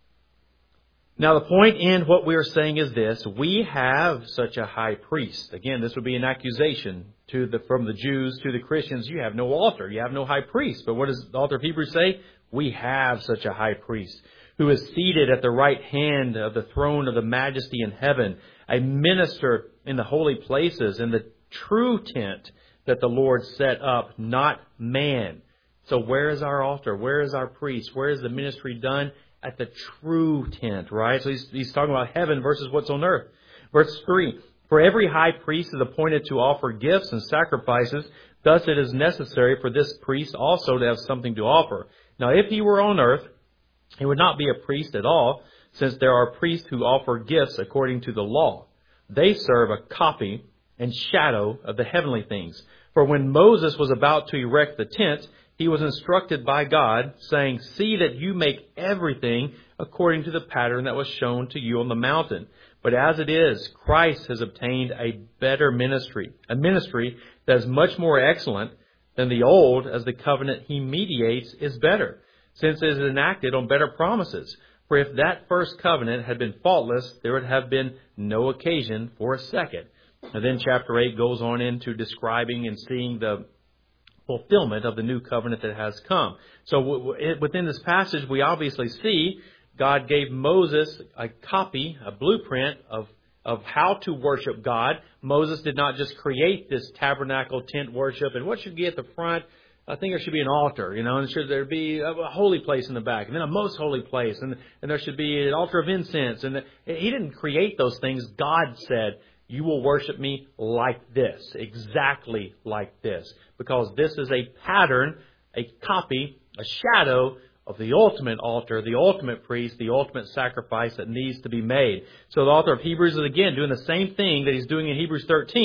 Now the point in what we are saying is this: we have such a high priest. Again, this would be an accusation to the from the Jews to the Christians. You have no altar, you have no high priest. But what does the author of Hebrews say? We have such a high priest, who is seated at the right hand of the throne of the majesty in heaven, a minister in the holy places, in the true tent that the Lord set up, not man. So where is our altar? Where is our priest? Where is the ministry done? At the true tent, right? So he's, he's talking about heaven versus what's on earth. Verse three, for every high priest is appointed to offer gifts and sacrifices. Thus it is necessary for this priest also to have something to offer. Now if he were on earth, he would not be a priest at all, since there are priests who offer gifts according to the law. They serve a copy and shadow of the heavenly things. For when Moses was about to erect the tent, he was instructed by God, saying, see that you make everything according to the pattern that was shown to you on the mountain. But as it is, Christ has obtained a better ministry, a ministry that is much more excellent than the old, as the covenant he mediates is better, since it is enacted on better promises. For if that first covenant had been faultless, there would have been no occasion for a second. And then chapter eight goes on into describing and seeing the fulfillment of the new covenant that has come. So w- w- within this passage, we obviously see God gave Moses a copy, a blueprint of, of how to worship God. Moses did not just create this tabernacle tent worship. And what should be at the front? I think there should be an altar, you know, and should there be a holy place in the back, and then a most holy place, and, and there should be an altar of incense. And the, he didn't create those things. God said, you will worship me like this, exactly like this, because this is a pattern, a copy, a shadow of the ultimate altar, the ultimate priest, the ultimate sacrifice that needs to be made. So the author of Hebrews is again doing the same thing that he's doing in Hebrews thirteen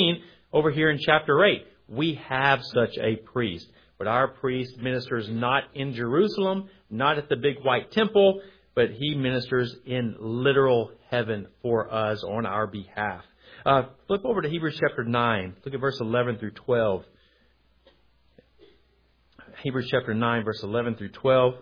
Over here in chapter eight, we have such a priest. But our priest ministers not in Jerusalem, not at the big white temple, but he ministers in literal heaven for us on our behalf. Uh, flip over to Hebrews chapter nine. Look at verse eleven through twelve. Hebrews chapter nine, verse eleven through twelve.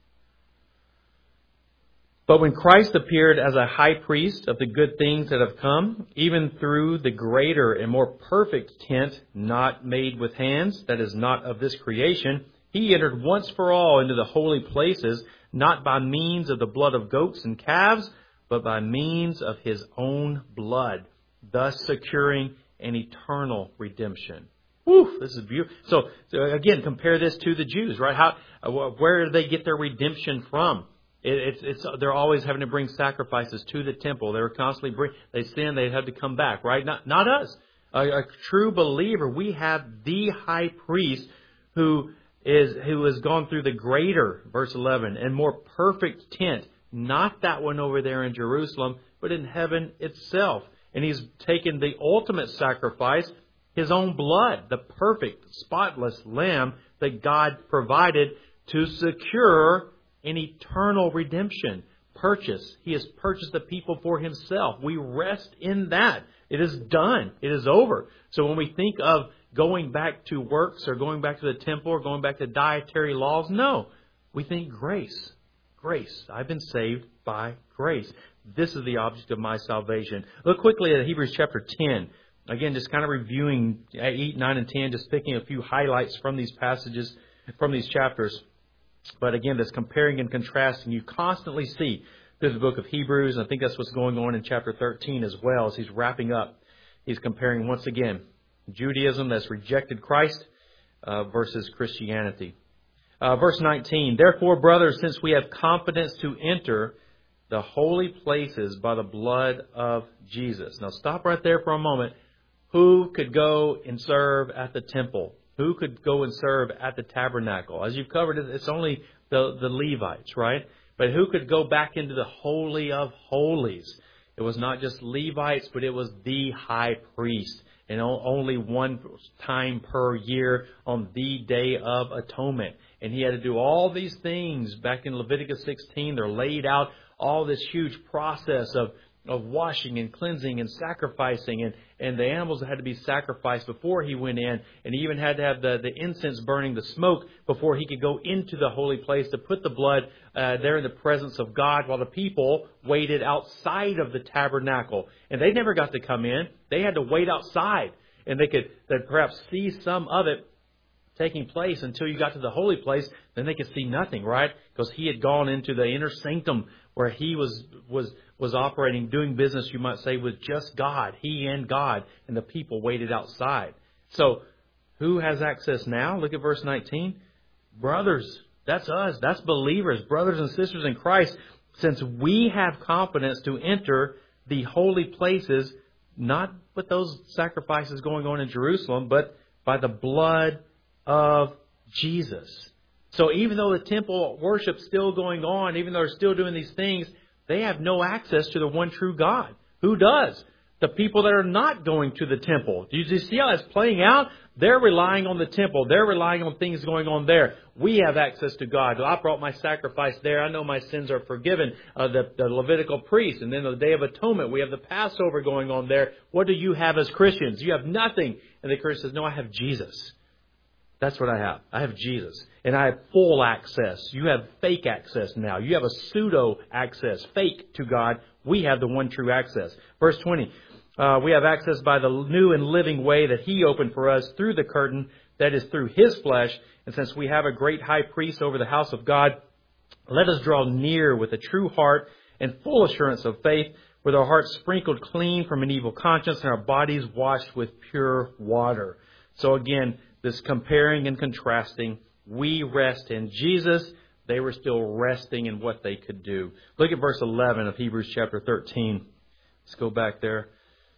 But when Christ appeared as a high priest of the good things that have come, even through the greater and more perfect tent, not made with hands, that is not of this creation, he entered once for all into the holy places, not by means of the blood of goats and calves, but by means of his own blood, thus securing an eternal redemption. Whew, this is beautiful. So, so again, compare this to the Jews, right? How, where do they get their redemption from? It, it's, it's, they're always having to bring sacrifices to the temple. They were constantly bring, they sin, they had to come back, right? Not, not us. A, a true believer, we have the high priest who is, who has gone through the greater, verse eleven, and more perfect tent. Not that one over there in Jerusalem, but in heaven itself. And he's taken the ultimate sacrifice, his own blood, the perfect, spotless lamb that God provided to secure an eternal redemption. Purchase. He has purchased the people for himself. We rest in that. It is done. It is over. So when we think of going back to works or going back to the temple or going back to dietary laws, no. We think grace. Grace. I've been saved by grace. This is the object of my salvation. Look quickly at Hebrews chapter ten. Again, just kind of reviewing eight, nine, and ten, just picking a few highlights from these passages, from these chapters. But again, this comparing and contrasting you constantly see through the book of Hebrews. And I think that's what's going on in chapter thirteen as well as he's wrapping up. He's comparing once again Judaism that's rejected Christ uh, versus Christianity. Uh, verse nineteen, therefore, brothers, since we have confidence to enter the holy places by the blood of Jesus. Now stop right there for a moment. Who could go and serve at the temple? Who could go and serve at the tabernacle? As you've covered, it's only the, the Levites, right? But who could go back into the Holy of Holies? It was not just Levites, but it was the high priest. And only one time per year on the Day of Atonement. And he had to do all these things back in Leviticus sixteen. They're laid out, all this huge process of of washing and cleansing and sacrificing, and, and the animals that had to be sacrificed before he went in, and he even had to have the, the incense burning, the smoke, before he could go into the holy place to put the blood uh, there in the presence of God, while the people waited outside of the tabernacle. And they never got to come in. They had to wait outside, and they could they'd perhaps see some of it taking place until you got to the holy place. Then they could see nothing, right? Because he had gone into the inner sanctum where he was was was operating, doing business, you might say, with just God, he and God, and the people waited outside. So who has access now? Look at verse nineteen. Brothers, that's us, that's believers, brothers and sisters in Christ, since we have confidence to enter the holy places, not with those sacrifices going on in Jerusalem, but by the blood of Jesus. So even though the temple worship's still going on, even though they're still doing these things, they have no access to the one true God. Who does? The people that are not going to the temple. Do you see how it's playing out? They're relying on the temple. They're relying on things going on there. We have access to God. I brought my sacrifice there. I know my sins are forgiven. Uh, the, the Levitical priest. And then the Day of Atonement. We have the Passover going on there. What do you have as Christians? You have nothing. And the Christian says, no, I have Jesus. That's what I have. I have Jesus. And I have full access. You have fake access now. You have a pseudo access, fake to God. We have the one true access. Verse twenty, uh, we have access by the new and living way that he opened for us through the curtain, that is through his flesh. And since we have a great high priest over the house of God, let us draw near with a true heart and full assurance of faith, with our hearts sprinkled clean from an evil conscience and our bodies washed with pure water. So again, this comparing and contrasting, we rest in Jesus. They were still resting in what they could do. Look at verse eleven of Hebrews chapter thirteen. Let's go back there.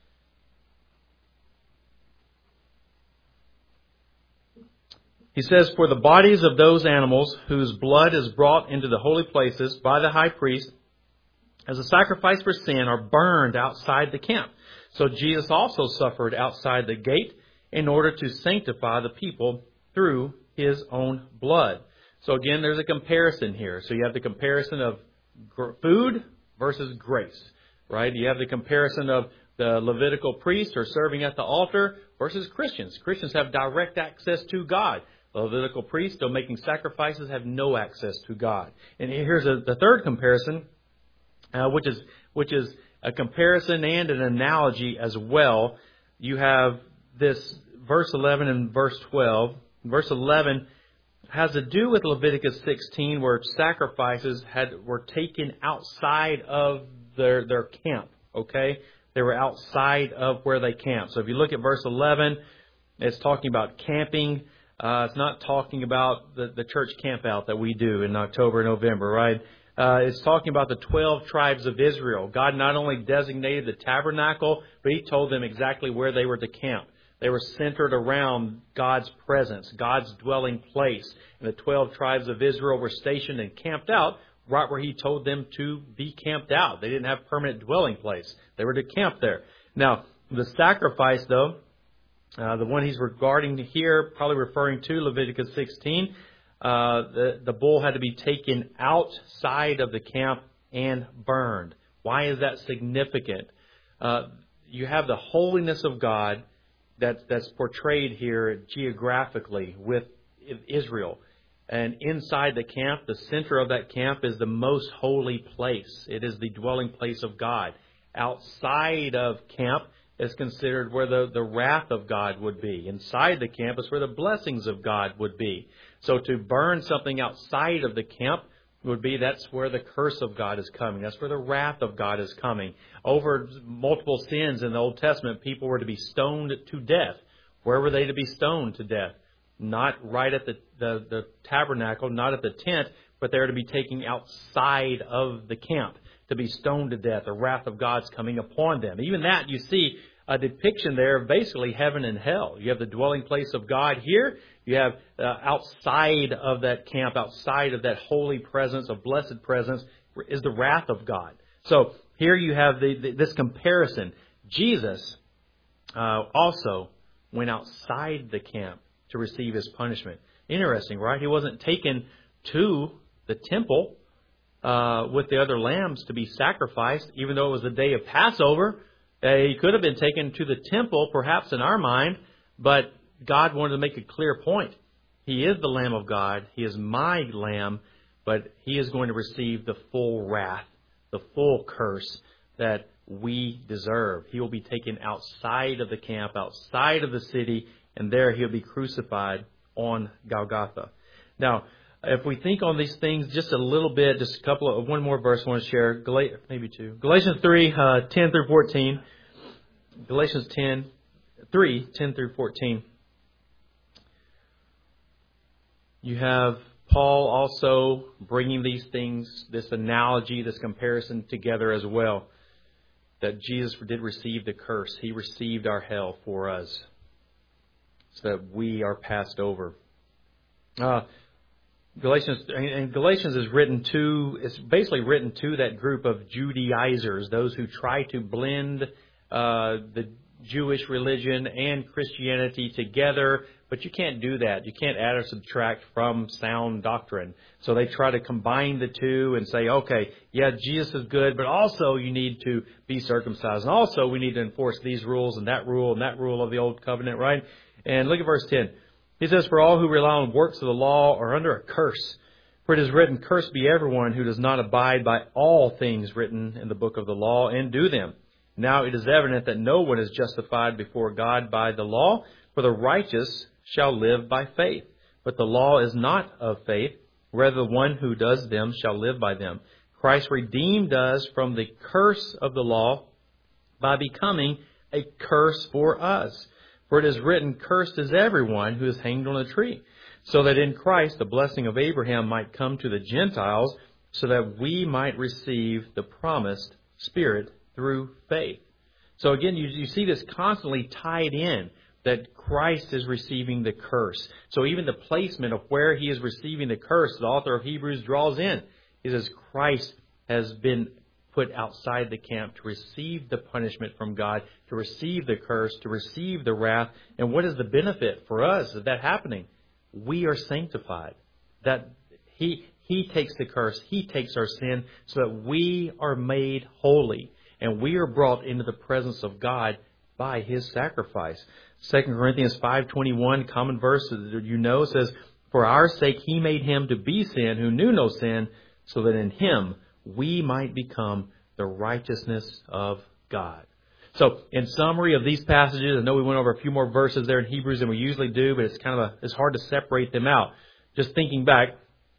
He says, for the bodies of those animals whose blood is brought into the holy places by the high priest as a sacrifice for sin are burned outside the camp. So Jesus also suffered outside the gate, in order to sanctify the people through His own blood. So again, there's a comparison here. So you have the comparison of gr- food versus grace, right? You have the comparison of the Levitical priests are serving at the altar versus Christians. Christians have direct access to God. The Levitical priests, though making sacrifices, have no access to God. And here's a, the third comparison, uh, which is which is a comparison and an analogy as well. You have this verse eleven and verse twelve. Verse eleven has to do with Leviticus sixteen, where sacrifices had were taken outside of their their camp. Okay, they were outside of where they camped. So if you look at verse eleven, it's talking about camping. Uh, it's not talking about the, the church camp out that we do in October and November, right? Uh, it's talking about the twelve tribes of Israel. God not only designated the tabernacle, but He told them exactly where they were to camp. They were centered around God's presence, God's dwelling place. And the twelve tribes of Israel were stationed and camped out right where He told them to be camped out. They didn't have permanent dwelling place. They were to camp there. Now, the sacrifice, though, Uh, the one he's regarding here, probably referring to Leviticus sixteen, uh, the, the bull had to be taken outside of the camp and burned. Why is that significant? Uh, you have the holiness of God that, that's portrayed here geographically with Israel. And inside the camp, the center of that camp is the most holy place. It is the dwelling place of God. Outside of camp is considered where the, the wrath of God would be. Inside the camp is where the blessings of God would be. So to burn something outside of the camp would be that's where the curse of God is coming. That's where the wrath of God is coming. Over multiple sins in the Old Testament, people were to be stoned to death. Where were they to be stoned to death? Not right at the, the, the tabernacle, not at the tent, but they were to be taken outside of the camp to be stoned to death. The wrath of God's coming upon them. Even that, you see a depiction there of basically heaven and hell. You have the dwelling place of God here. You have uh, outside of that camp, outside of that holy presence, of blessed presence, is the wrath of God. So here you have the, the, this comparison. Jesus uh, also went outside the camp to receive His punishment. Interesting, right? He wasn't taken to the temple Uh, with the other lambs to be sacrificed, even though it was the day of Passover. Uh, he could have been taken to the temple, perhaps in our mind, but God wanted to make a clear point. He is the Lamb of God. He is my Lamb, but He is going to receive the full wrath, the full curse that we deserve. He will be taken outside of the camp, outside of the city, and there He'll be crucified on Golgotha. Now, if we think on these things just a little bit, just a couple of, one more verse I want to share, Gal- maybe two. Galatians three, uh, ten through fourteen. Galatians ten, three, ten through fourteen. You have Paul also bringing these things, this analogy, this comparison together as well. That Jesus did receive the curse. He received our hell for us so that we are passed over. Uh, Galatians and Galatians is written to, it's basically written to that group of Judaizers, those who try to blend uh, the Jewish religion and Christianity together, but you can't do that. You can't add or subtract from sound doctrine. So they try to combine the two and say, okay, yeah, Jesus is good, but also you need to be circumcised. And also we need to enforce these rules and that rule and that rule of the old covenant, right? And look at verse ten. He says, for all who rely on works of the law are under a curse. For it is written, cursed be everyone who does not abide by all things written in the book of the law and do them. Now it is evident that no one is justified before God by the law, for the righteous shall live by faith. But the law is not of faith, rather the one who does them shall live by them. Christ redeemed us from the curse of the law by becoming a curse for us. For it is written, cursed is everyone who is hanged on a tree, so that in Christ the blessing of Abraham might come to the Gentiles, so that we might receive the promised Spirit through faith. So again, you, you see this constantly tied in, that Christ is receiving the curse. So even the placement of where He is receiving the curse, the author of Hebrews draws in. He says Christ has been put outside the camp to receive the punishment from God, to receive the curse, to receive the wrath. And what is the benefit for us of that happening? We are sanctified. That He He takes the curse, He takes our sin, so that we are made holy. And we are brought into the presence of God by His sacrifice. Second Corinthians five twenty-one, common verse that you know, says, "For our sake He made Him to be sin who knew no sin, so that in Him we might become the righteousness of God." So, in summary of these passages, I know we went over a few more verses there in Hebrews than we usually do, but it's kind of a, it's hard to separate them out. Just thinking back,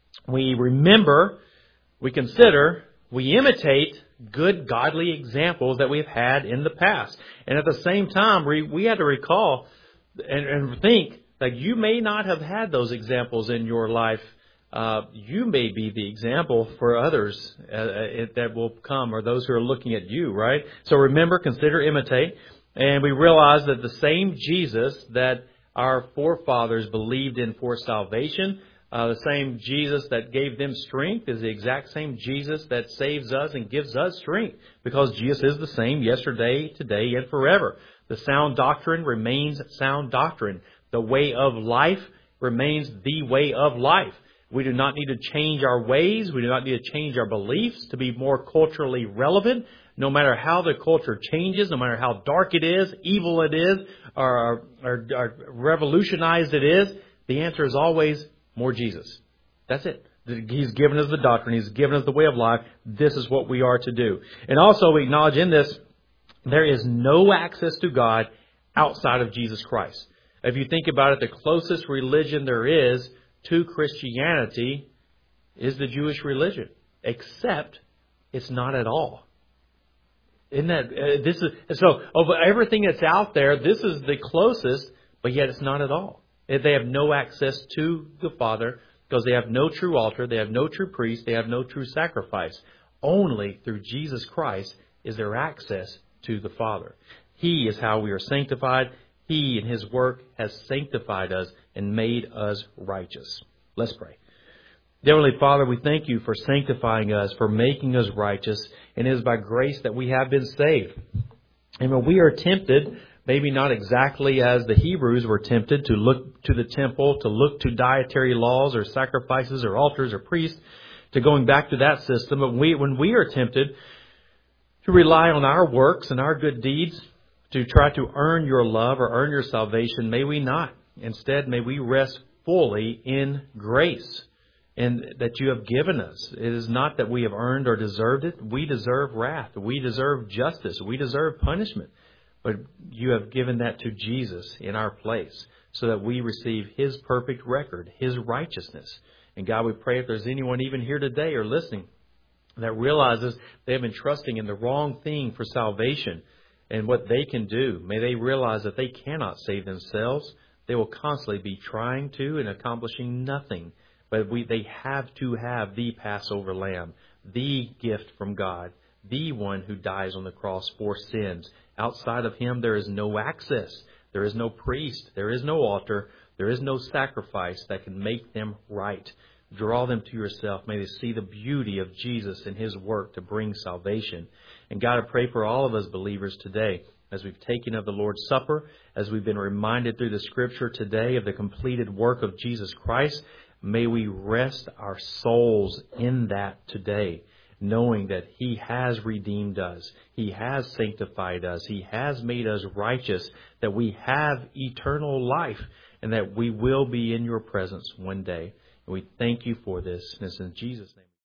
we remember, we consider, we imitate good, godly examples that we've had in the past. And at the same time, we, we had to recall and, and think that you may not have had those examples in your life. Uh, you may be the example for others uh, that will come, or those who are looking at you, right? So remember, consider, imitate. And we realize that the same Jesus that our forefathers believed in for salvation, uh, the same Jesus that gave them strength, is the exact same Jesus that saves us and gives us strength. Because Jesus is the same yesterday, today, and forever. The sound doctrine remains sound doctrine. The way of life remains the way of life. We do not need to change our ways. We do not need to change our beliefs to be more culturally relevant. No matter how the culture changes, no matter how dark it is, evil it is, or, or, or revolutionized it is, the answer is always more Jesus. That's it. He's given us the doctrine. He's given us the way of life. This is what we are to do. And also we acknowledge in this, there is no access to God outside of Jesus Christ. If you think about it, the closest religion there is to Christianity is the Jewish religion, except it's not at all. Isn't that uh, this is so? Of everything that's out there, this is the closest, but yet it's not at all. They have no access to the Father because they have no true altar, they have no true priest, they have no true sacrifice. Only through Jesus Christ is there access to the Father. He is how we are sanctified. He, in His work, has sanctified us and made us righteous. Let's pray. Dear Heavenly Father, we thank You for sanctifying us, for making us righteous, and it is by grace that we have been saved. And when we are tempted, maybe not exactly as the Hebrews were tempted, to look to the temple, to look to dietary laws or sacrifices or altars or priests, to going back to that system, but we, when we are tempted to rely on our works and our good deeds, to try to earn Your love or earn Your salvation, may we not. Instead, may we rest fully in grace and that You have given us. It is not that we have earned or deserved it. We deserve wrath. We deserve justice. We deserve punishment. But You have given that to Jesus in our place so that we receive His perfect record, His righteousness. And God, we pray if there's anyone even here today or listening that realizes they have been trusting in the wrong thing for salvation, and what they can do, may they realize that they cannot save themselves. They will constantly be trying to and accomplishing nothing. But we, they have to have the Passover Lamb, the gift from God, the one who dies on the cross for sins. Outside of Him, there is no access. There is no priest. There is no altar. There is no sacrifice that can make them right. Draw them to Yourself. May they see the beauty of Jesus and His work to bring salvation. And God, I pray for all of us believers today, as we've taken of the Lord's Supper, as we've been reminded through the Scripture today of the completed work of Jesus Christ, may we rest our souls in that today, knowing that He has redeemed us. He has sanctified us. He has made us righteous, that we have eternal life, and that we will be in Your presence one day. And we thank You for this. And it's in Jesus' name.